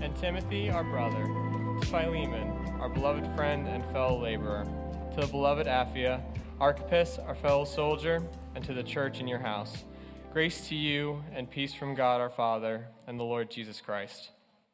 and Timothy, our brother, to Philemon, our beloved friend and fellow laborer, to the beloved Apphia, Archippus, our fellow soldier, and to the church in your house. Grace to you and peace from God our Father and the Lord Jesus Christ.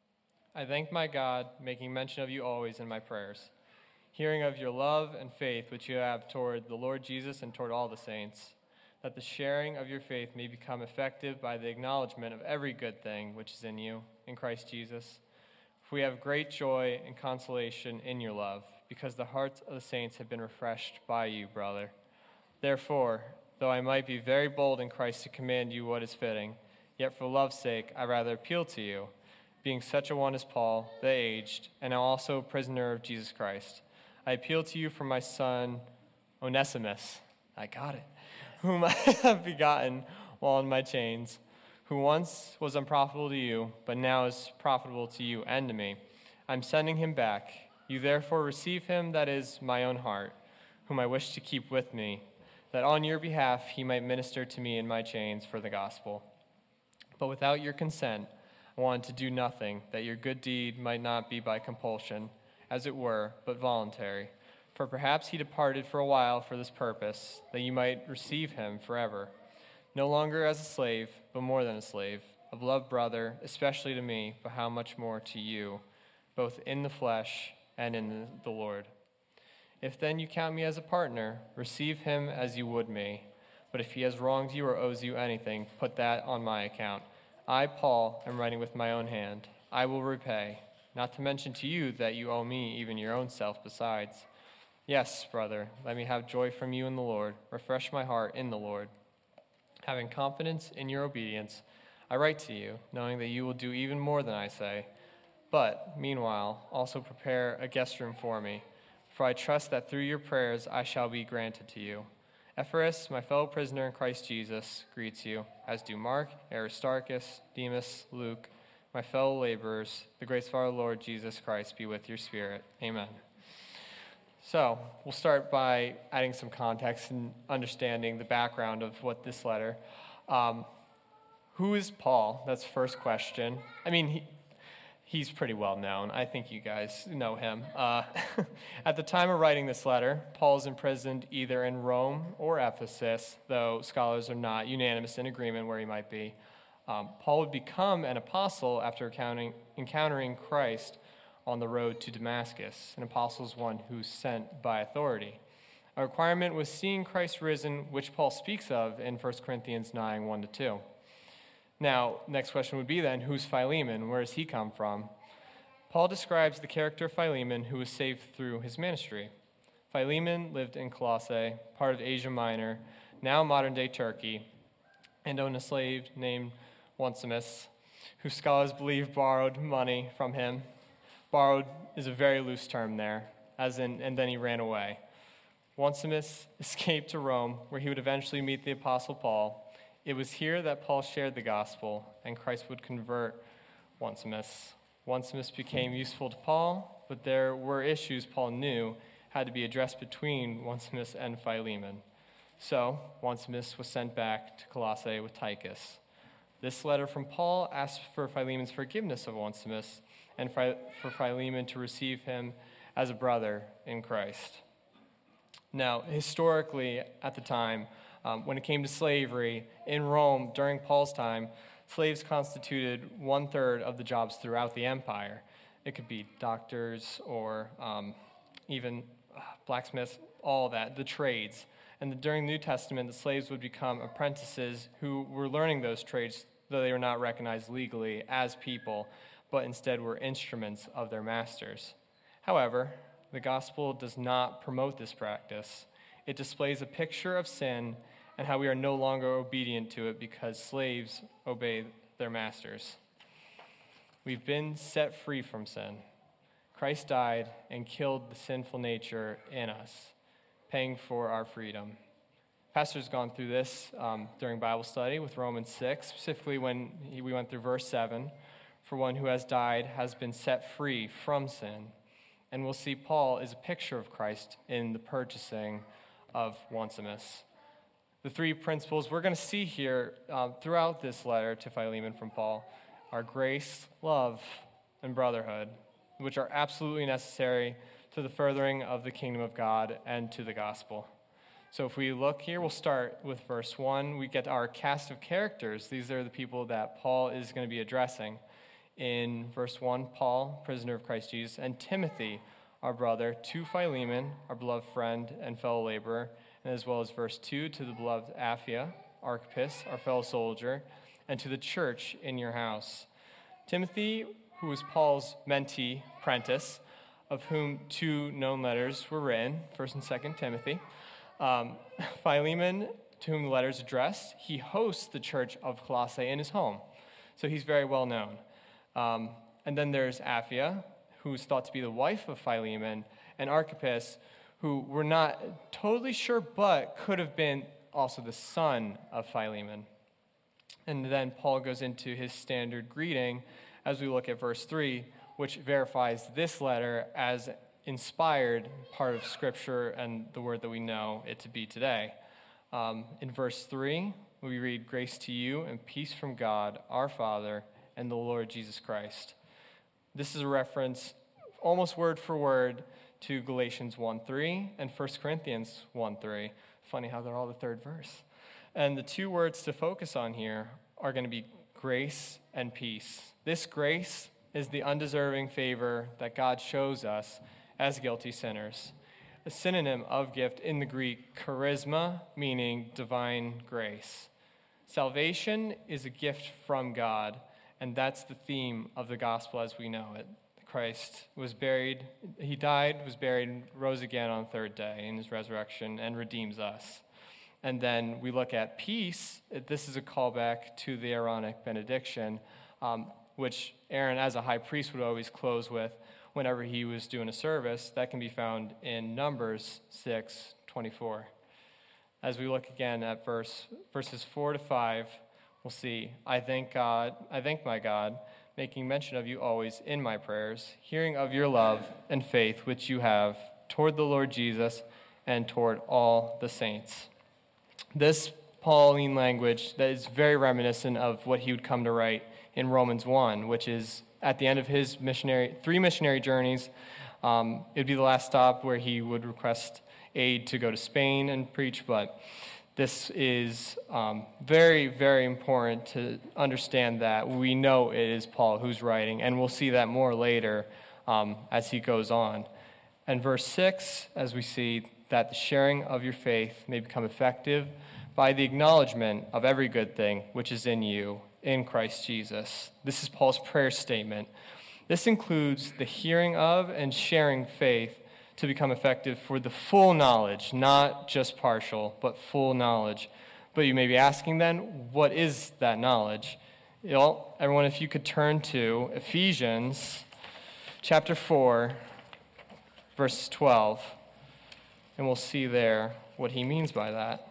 I thank my God, making mention of you always in my prayers, hearing of your love and faith which you have toward the Lord Jesus and toward all the saints, that the sharing of your faith may become effective by the acknowledgement of every good thing which is in you, in Christ Jesus. For we have great joy and consolation in your love, because the hearts of the saints have been refreshed by you, brother. Therefore, though I might be very bold in Christ to command you what is fitting, yet for love's sake I rather appeal to you, being such a one as Paul, the aged, and now also a prisoner of Jesus Christ. I appeal to you for my son Onesimus, I got it, whom I have begotten while in my chains, who once was unprofitable to you, but now is profitable to you and to me. I'm sending him back. You therefore receive him, that is my own heart, whom I wish to keep with me, that on your behalf he might minister to me in my chains for the gospel. But without your consent, I wanted to do nothing, that your good deed might not be by compulsion, as it were, but voluntary. For perhaps he departed for a while for this purpose, that you might receive him forever, no longer as a slave, but more than a slave, a beloved brother, especially to me, but how much more to you, both in the flesh and in the Lord. If then you count me as a partner, receive him as you would me. But if he has wronged you or owes you anything, put that on my account. I, Paul, am writing with my own hand. I will repay, not to mention to you that you owe me even your own self besides. Yes, brother, let me have joy from you in the Lord. Refresh my heart in the Lord. Having confidence in your obedience, I write to you, knowing that you will do even more than I say. But, meanwhile, also prepare a guest room for me, for I trust that through your prayers I shall be granted to you. Ephorus, my fellow prisoner in Christ Jesus, greets you, as do Mark, Aristarchus, Demas, Luke, my fellow laborers. The grace of our Lord Jesus Christ be with your spirit. Amen. So, we'll start by adding some context and understanding the background of what this letter. Who is Paul? That's the first question. I mean, he's pretty well known. I think you guys know him. At the time of writing this letter, Paul is imprisoned either in Rome or Ephesus, though scholars are not unanimous in agreement where he might be. Paul would become an apostle after encountering Christ on the road to Damascus. An apostle is one who's sent by authority. A requirement was seeing Christ risen, which Paul speaks of in 1 Corinthians 9, 1-2. Now, next question would be then, who's Philemon? Where does he come from? Paul describes the character of Philemon, who was saved through his ministry. Philemon lived in Colossae, part of Asia Minor, now modern-day Turkey, and owned a slave named Onesimus, who scholars believe borrowed money from him. Borrowed is a very loose term there, as in, and then he ran away. Onesimus escaped to Rome, where he would eventually meet the Apostle Paul. It was here that Paul shared the gospel, and Christ would convert Onesimus. Onesimus became useful to Paul, but there were issues Paul knew had to be addressed between Onesimus and Philemon. So, Onesimus was sent back to Colossae with Tychus. This letter from Paul asks for Philemon's forgiveness of Onesimus, and for Philemon to receive him as a brother in Christ. Now, historically, at the time, when it came to slavery in Rome during Paul's time, slaves constituted 1/3 of the jobs throughout the empire. It could be doctors or even blacksmiths, all that, the trades. And during the New Testament, the slaves would become apprentices who were learning those trades, though they were not recognized legally as people, but instead were instruments of their masters. However, the gospel does not promote this practice. It displays a picture of sin and how we are no longer obedient to it because slaves obey their masters. We've been set free from sin. Christ died and killed the sinful nature in us, paying for our freedom. Pastor's gone through this during Bible study with Romans 6, specifically when we went through verse 7. For one who has died has been set free from sin. And we'll see Paul is a picture of Christ in the purchasing of Onesimus. The three principles we're going to see here throughout this letter to Philemon from Paul are grace, love, and brotherhood, which are absolutely necessary to the furthering of the kingdom of God and to the gospel. So if we look here, we'll start with verse 1. We get our cast of characters. These are the people that Paul is going to be addressing. In verse 1, Paul, prisoner of Christ Jesus, and Timothy, our brother, to Philemon, our beloved friend and fellow laborer, and as well as verse 2, to the beloved Apphia, Archippus, our fellow soldier, and to the church in your house. Timothy, who was Paul's mentee, apprentice, of whom 2 known letters were written, 1st and 2nd Timothy. Philemon, to whom the letter is addressed, he hosts the church of Colossae in his home, so he's very well known. And then there's Apphia, who's thought to be the wife of Philemon, and Archippus, who we're not totally sure, but could have been also the son of Philemon. And then Paul goes into his standard greeting as we look at verse 3, which verifies this letter as inspired part of Scripture and the word that we know it to be today. In verse 3, we read, "Grace to you and peace from God, our Father, and the Lord Jesus Christ." This is a reference, almost word for word, to Galatians 1:3 and 1 Corinthians 1:3. Funny how they're all the third verse. And the 2 words to focus on here are going to be grace and peace. This grace is the undeserving favor that God shows us as guilty sinners. A synonym of gift in the Greek, charisma, meaning divine grace. Salvation is a gift from God, and that's the theme of the gospel as we know it. Christ was buried, he died, was buried, rose again on the 3rd day in his resurrection, and redeems us. And then we look at peace. This is a callback to the Aaronic benediction, which Aaron, as a high priest, would always close with whenever he was doing a service. That can be found in Numbers 6:24. As we look again at verses 4 to 5, we'll see, I thank my God, making mention of you always in my prayers, hearing of your love and faith which you have toward the Lord Jesus and toward all the saints. This Pauline language that is very reminiscent of what he would come to write in Romans 1, which is at the end of his 3 missionary journeys. It would be the last stop where he would request aid to go to Spain and preach, but this is very, very important to understand that we know it is Paul who's writing, and we'll see that more later as he goes on. And verse 6, as we see, that the sharing of your faith may become effective by the acknowledgement of every good thing which is in you, in Christ Jesus. This is Paul's prayer statement. This includes the hearing of and sharing faith to become effective for the full knowledge, not just partial, but full knowledge. But you may be asking then, what is that knowledge? Well, everyone, if you could turn to Ephesians chapter 4, verse 12, and we'll see there what he means by that.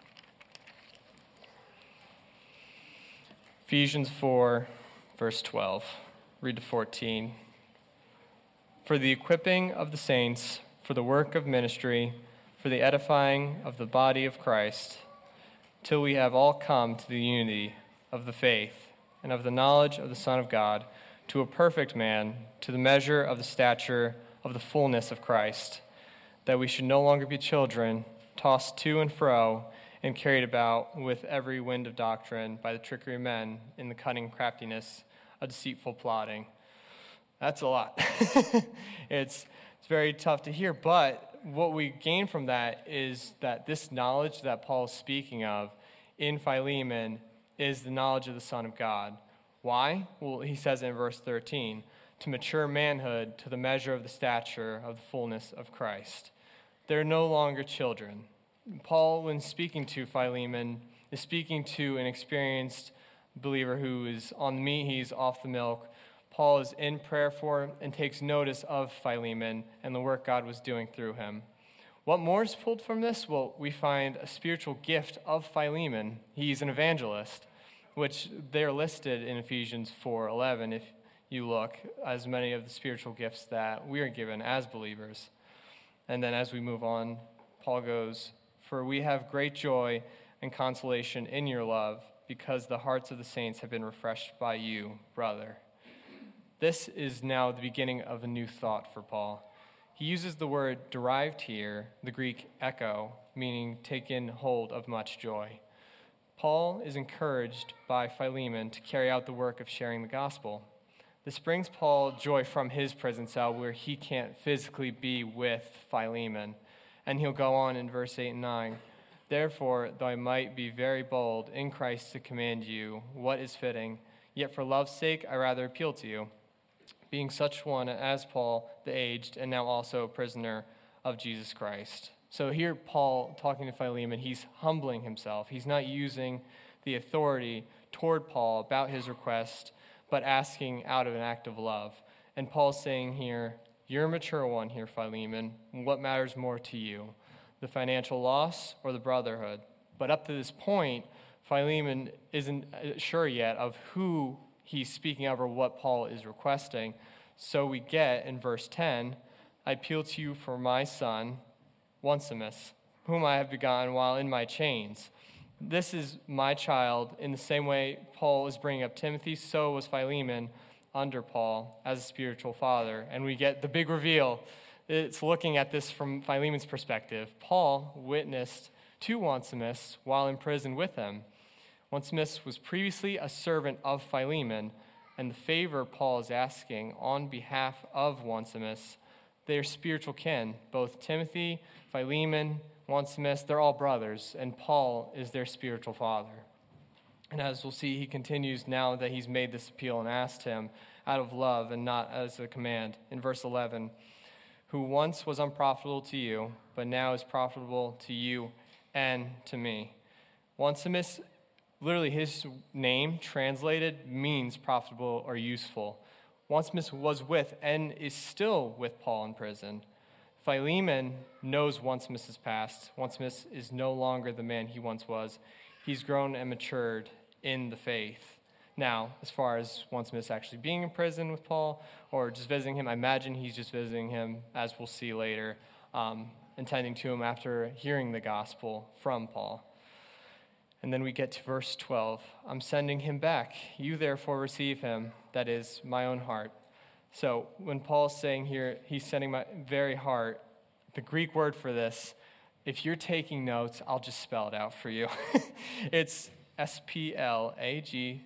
Ephesians 4, verse 12. Read to 14. For the equipping of the saints, for the work of ministry, for the edifying of the body of Christ, till we have all come to the unity of the faith and of the knowledge of the Son of God, to a perfect man, to the measure of the stature of the fullness of Christ, that we should no longer be children, tossed to and fro, and carried about with every wind of doctrine by the trickery of men in the cunning craftiness of deceitful plotting. That's a lot. It's very tough to hear, but what we gain from that is that this knowledge that Paul is speaking of in Philemon is the knowledge of the Son of God. Why? Well, he says in verse 13, to mature manhood to the measure of the stature of the fullness of Christ. They're no longer children. Paul, when speaking to Philemon, is speaking to an experienced believer who is on the meat, he's off the milk. Paul is in prayer for him and takes notice of Philemon and the work God was doing through him. What more is pulled from this? Well, we find a spiritual gift of Philemon. He's an evangelist, which they're listed in Ephesians 4:11, if you look, as many of the spiritual gifts that we are given as believers. And then as we move on, Paul goes, for we have great joy and consolation in your love, because the hearts of the saints have been refreshed by you, brother. This is now the beginning of a new thought for Paul. He uses the word derived here, the Greek echo, meaning taken hold of much joy. Paul is encouraged by Philemon to carry out the work of sharing the gospel. This brings Paul joy from his prison cell where he can't physically be with Philemon. And he'll go on in verse 8 and 9. Therefore, though I might be very bold in Christ to command you what is fitting, yet for love's sake I rather appeal to you, being such one as Paul, the aged, and now also a prisoner of Jesus Christ. So here Paul, talking to Philemon, he's humbling himself. He's not using the authority toward Paul about his request, but asking out of an act of love. And Paul's saying here, you're a mature one here, Philemon. What matters more to you, the financial loss or the brotherhood? But up to this point, Philemon isn't sure yet of who he's speaking of or what Paul is requesting. So we get in verse 10, I appeal to you for my son, Onesimus, whom I have begotten while in my chains. This is my child. In the same way Paul is bringing up Timothy, so was Philemon under Paul as a spiritual father. And we get the big reveal. It's looking at this from Philemon's perspective. Paul witnessed to Onesimus while in prison with him. Onesimus was previously a servant of Philemon, and the favor Paul is asking on behalf of Onesimus, they are spiritual kin. Both Timothy, Philemon, Onesimus, they're all brothers, and Paul is their spiritual father. And as we'll see, he continues now that he's made this appeal and asked him out of love and not as a command. In verse 11, who once was unprofitable to you, but now is profitable to you and to me. Onesimus, literally his name translated means profitable or useful. Onesimus was with and is still with Paul in prison. Philemon knows Onesimus' past. Onesimus is no longer the man he once was. He's grown and matured in the faith. Now, as far as Onesimus actually being in prison with Paul or just visiting him, I imagine he's just visiting him, as we'll see later, intending to him after hearing the gospel from Paul. And then we get to verse 12. I'm sending him back. You therefore receive him, that is, my own heart. So when Paul's saying here, he's sending my very heart, the Greek word for this, if you're taking notes, I'll just spell it out for you. It's splagchnon,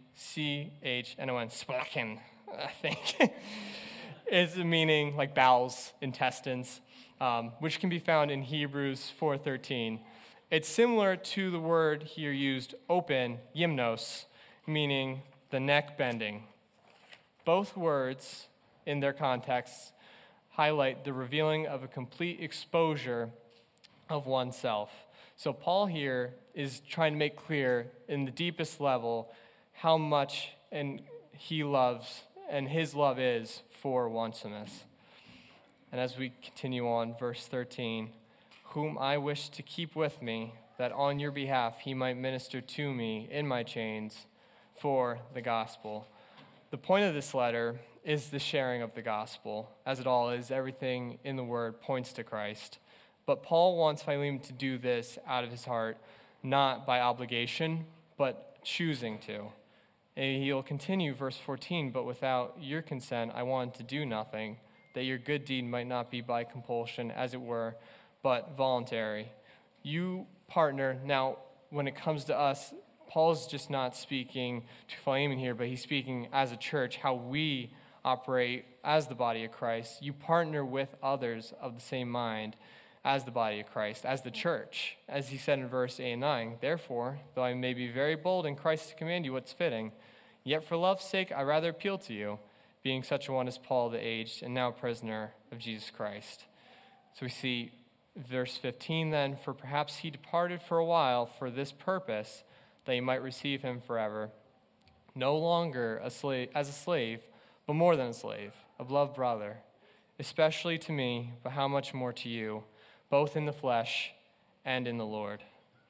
splachen, I think. It's meaning like bowels, intestines, which can be found in Hebrews 4:13. It's similar to the word here used, open, gymnos, meaning the neck bending. Both words, in their contexts, highlight the revealing of a complete exposure of oneself. So Paul here is trying to make clear in the deepest level how much he loves and his love is for Onesimus. And as we continue on, verse 13, whom I wish to keep with me, that on your behalf he might minister to me in my chains for the gospel. The point of this letter is the sharing of the gospel. As it all is, everything in the word points to Christ. But Paul wants Philemon to do this out of his heart, not by obligation, but choosing to. And he'll continue, verse 14, but without your consent I wanted to do nothing, that your good deed might not be by compulsion, as it were, but voluntary. You partner. Now, when it comes to us, Paul's just not speaking to Philemon here, but he's speaking as a church, how we operate as the body of Christ. You partner with others of the same mind as the body of Christ, as the church. As he said in verse 8 and 9, therefore, though I may be very bold in Christ to command you what's fitting, yet for love's sake I rather appeal to you, being such a one as Paul the aged, and now a prisoner of Jesus Christ. So we see verse 15 then, for perhaps he departed for a while for this purpose, that you might receive him forever, no longer as a slave, but more than a slave, a beloved brother, especially to me, but how much more to you, both in the flesh and in the Lord.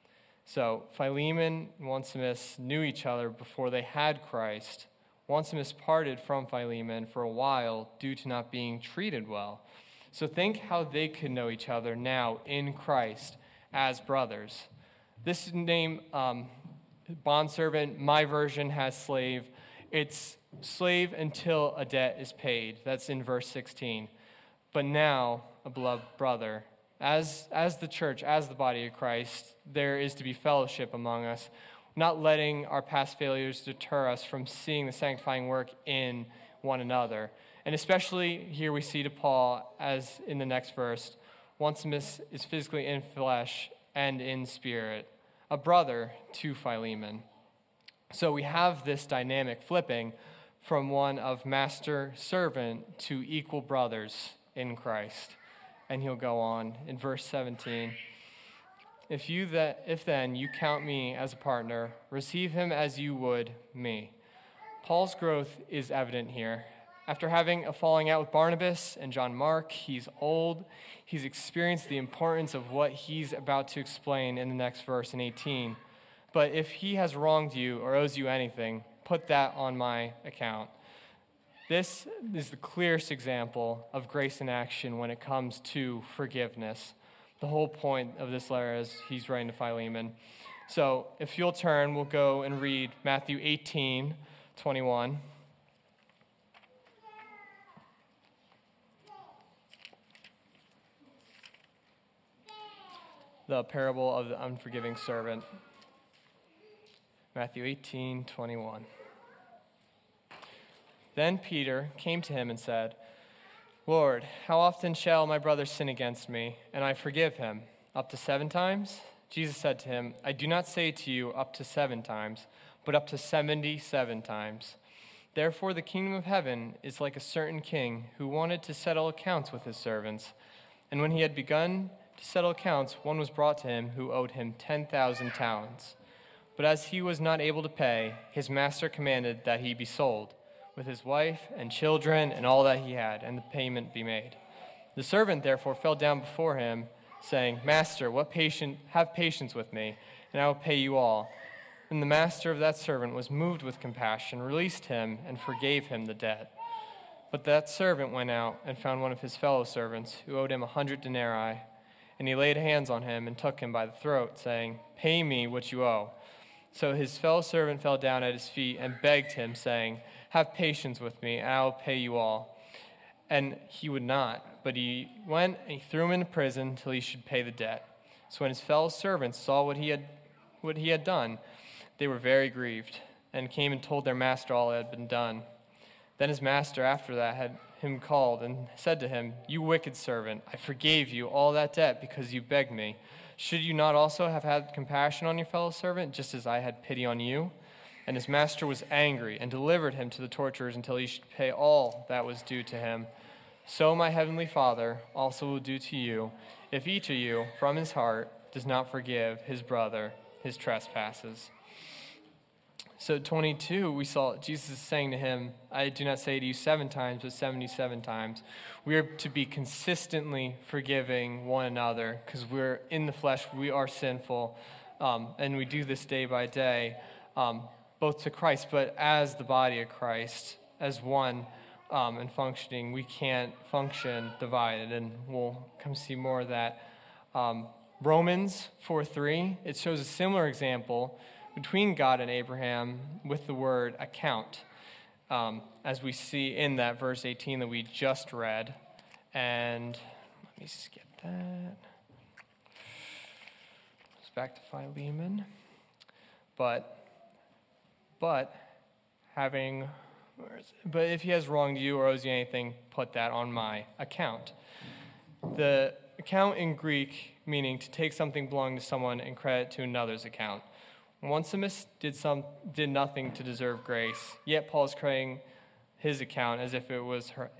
So Philemon and Onesimus knew each other before they had Christ. Onesimus parted from Philemon for a while due to not being treated well. So think how they could know each other now in Christ as brothers. This name, bondservant, my version has slave. It's slave until a debt is paid. That's in verse 16. But now, a beloved brother, as the church, as the body of Christ, there is to be fellowship among us, not letting our past failures deter us from seeing the sanctifying work in one another. And especially here we see to Paul, as in the next verse, Onesimus is physically in flesh and in spirit, a brother to Philemon. So we have this dynamic flipping from one of master-servant to equal brothers in Christ. And he'll go on in verse 17. If then you count me as a partner, receive him as you would me. Paul's growth is evident here. After having a falling out with Barnabas and John Mark, he's old. He's experienced the importance of what he's about to explain in the next verse in 18. But if he has wronged you or owes you anything, put that on my account. This is the clearest example of grace in action when it comes to forgiveness. The whole point of this letter is he's writing to Philemon. So if you'll turn, we'll go and read Matthew 18:21. The parable of the unforgiving servant. Matthew 18:21. Then Peter came to him and said, Lord, how often shall my brother sin against me, and I forgive him? Up to 7 times? Jesus said to him, I do not say to you up to 7 times, but up to 77 times. Therefore the kingdom of heaven is like a certain king who wanted to settle accounts with his servants. And when he had begun to settle accounts, one was brought to him who owed him 10,000 talents. But as he was not able to pay, his master commanded that he be sold, with his wife and children and all that he had, and the payment be made. The servant therefore fell down before him, saying, Master, have patience with me, and I will pay you all. And the master of that servant was moved with compassion, released him, and forgave him the debt. But that servant went out and found one of his fellow servants, who owed him 100 denarii, and he laid hands on him and took him by the throat, saying, Pay me what you owe. So his fellow servant fell down at his feet and begged him, saying, Have patience with me, and I will pay you all. And he would not, but he went and he threw him into prison till he should pay the debt. So when his fellow servants saw what he had done, they were very grieved, and came and told their master all that had been done. Then his master after that had him called and said to him, You wicked servant, I forgave you all that debt because you begged me. Should you not also have had compassion on your fellow servant, just as I had pity on you? And his master was angry and delivered him to the torturers until he should pay all that was due to him. So my heavenly Father also will do to you, if each of you, from his heart, does not forgive his brother his trespasses. So 22, we saw Jesus saying to him, I do not say to you 7 times, but 77 times. We are to be consistently forgiving one another because we're in the flesh, we are sinful, and we do this day by day, both to Christ, but as the body of Christ, as one and functioning. We can't function divided, and we'll come see more of that. Romans 4:3, it shows a similar example between God and Abraham with the word account, as we see in that verse 18 that we just read. And let me skip that. It's back to Philemon. But if he has wronged you or owes you anything, put that on my account. The account in Greek meaning to take something belonging to someone and credit to another's account. Onesimus did nothing to deserve grace, yet Paul is crediting his account as if it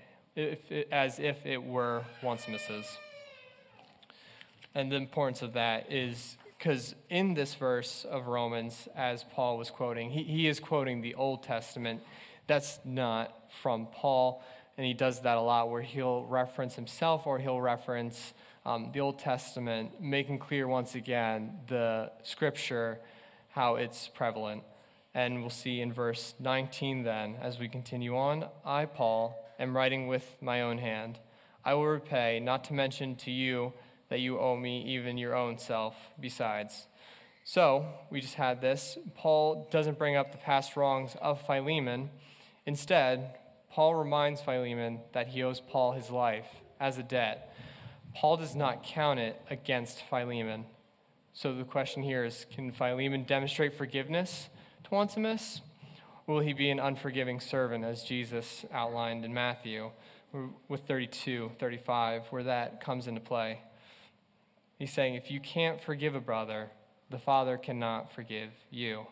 were Onesimus's. And the importance of that is because in this verse of Romans, as Paul was quoting, he is quoting the Old Testament. That's not from Paul, and he does that a lot where he'll reference himself or he'll reference the Old Testament, making clear once again the Scripture, how it's prevalent. And we'll see in verse 19 then, as we continue on, I, Paul, am writing with my own hand. I will repay, not to mention to you that you owe me even your own self besides. So, we just had this. Paul doesn't bring up the past wrongs of Philemon. Instead, Paul reminds Philemon that he owes Paul his life as a debt. Paul does not count it against Philemon. So the question here is, can Philemon demonstrate forgiveness to Onesimus? Or will he be an unforgiving servant, as Jesus outlined in Matthew with 32-35, where that comes into play? He's saying, if you can't forgive a brother, the Father cannot forgive you.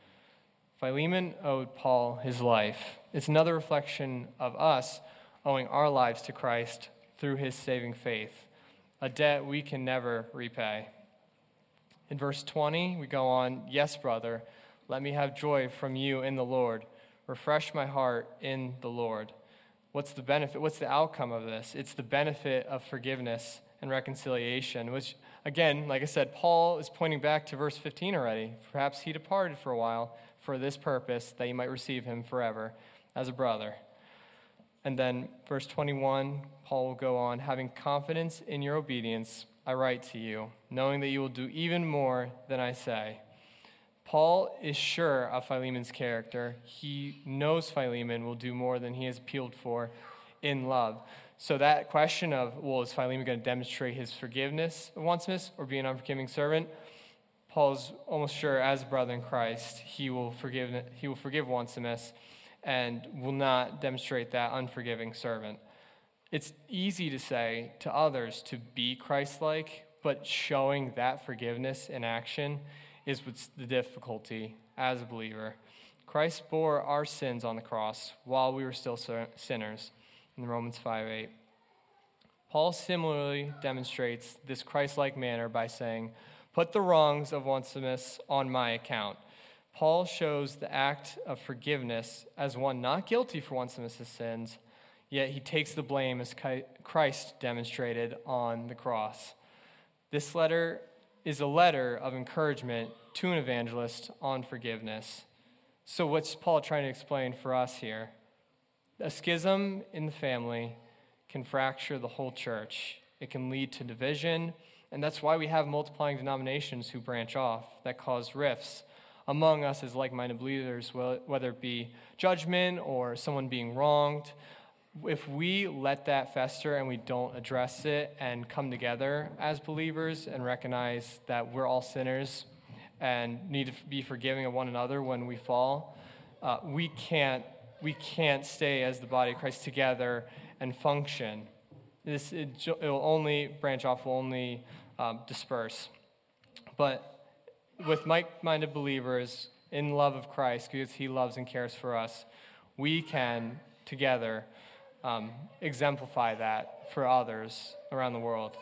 Philemon owed Paul his life. It's another reflection of us owing our lives to Christ through his saving faith, a debt we can never repay. In verse 20, we go on, yes, brother, let me have joy from you in the Lord. Refresh my heart in the Lord. What's the benefit? What's the outcome of this? It's the benefit of forgiveness and reconciliation, which, again, like I said, Paul is pointing back to verse 15 already. Perhaps he departed for a while for this purpose, that you might receive him forever as a brother. And then verse 21, Paul will go on, having confidence in your obedience, I write to you, knowing that you will do even more than I say. Paul is sure of Philemon's character. He knows Philemon will do more than he has appealed for in love. So that question of, well, is Philemon going to demonstrate his forgiveness of Onesimus or be an unforgiving servant? Paul's almost sure, as a brother in Christ, he will forgive Onesimus and will not demonstrate that unforgiving servant. It's easy to say to others to be Christ-like, but showing that forgiveness in action is what's the difficulty as a believer. Christ bore our sins on the cross while we were still sinners, in Romans 5:8. Paul similarly demonstrates this Christ-like manner by saying, put the wrongs of Onesimus on my account. Paul shows the act of forgiveness as one not guilty for Onesimus' sins, yet he takes the blame as Christ demonstrated on the cross. This letter is a letter of encouragement to an evangelist on forgiveness. So what's Paul trying to explain for us here? A schism in the family can fracture the whole church. It can lead to division, and that's why we have multiplying denominations who branch off that cause rifts among us as like-minded believers, whether it be judgment or someone being wronged. If we let that fester and we don't address it and come together as believers and recognize that we're all sinners and need to be forgiving of one another when we fall, we can't stay as the body of Christ together and function. It will only branch off, will only disperse. But with like-minded believers in love of Christ, because he loves and cares for us, we can together exemplify that for others around the world.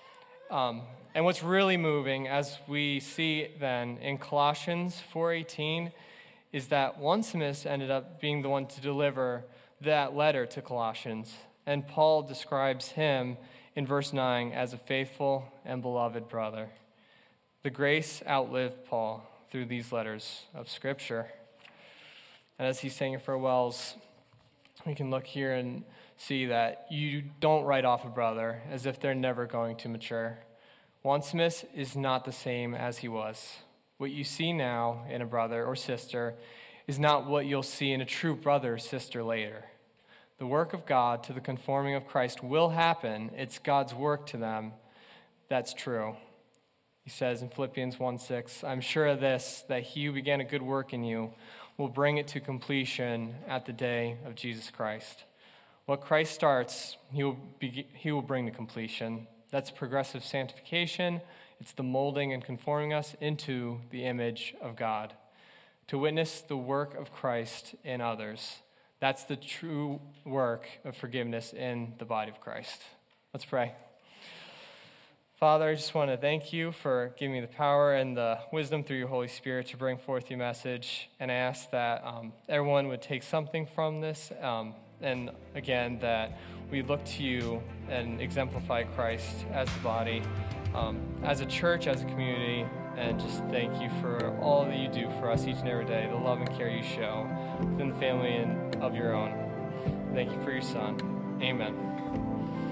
And what's really moving, as we see then in Colossians 4:18, is that Onesimus ended up being the one to deliver that letter to Colossians. And Paul describes him in verse 9 as a faithful and beloved brother. The grace outlived Paul through these letters of Scripture. And as he's saying farewells, we can look here and see that you don't write off a brother as if they're never going to mature. Onesimus is not the same as he was. What you see now in a brother or sister is not what you'll see in a true brother or sister later. The work of God to the conforming of Christ will happen. It's God's work to them. That's true. He says in Philippians 1:6, I'm sure of this, that he who began a good work in you will bring it to completion at the day of Jesus Christ. What Christ starts, he will bring to completion. That's progressive sanctification. It's the molding and conforming us into the image of God. To witness the work of Christ in others. That's the true work of forgiveness in the body of Christ. Let's pray. Father, I just want to thank you for giving me the power and the wisdom through your Holy Spirit to bring forth your message. And I ask that everyone would take something from this. And again, that we look to you and exemplify Christ as the body, as a church, as a community. And just thank you for all that you do for us each and every day, the love and care you show within the family and of your own. Thank you for your Son. Amen.